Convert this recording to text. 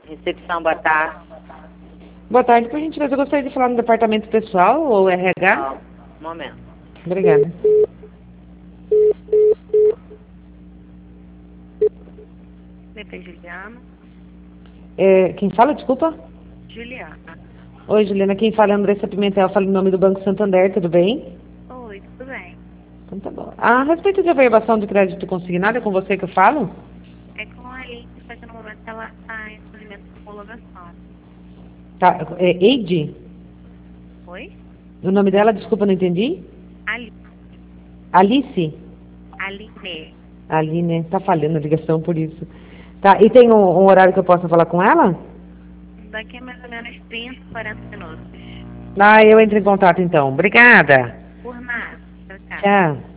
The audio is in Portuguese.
Recepção, boa tarde. Boa tarde, por gentileza, eu gostaria de falar no departamento pessoal ou RH. Um momento. Obrigada. DP Juliana. Quem fala, desculpa? Juliana. Oi, Juliana, quem fala é Andressa Pimentel, falo em nome do Banco Santander, tudo bem? Oi, tudo bem? Então tá bom. A respeito de averbação de crédito consignado, é com você que eu falo? É com a Aline, só que no momento ela está em procedimento de homologação. Tá, Eide? Oi? O nome dela, desculpa, não entendi? Aline. Alice? Aline. Aline, tá falhando a ligação por isso. Tá, e tem um horário que eu possa falar com ela? Daqui a mais ou menos 30, 40 minutos. Ah, eu entro em contato então. Obrigada. Por nada. Tchau, tchau. Tchau.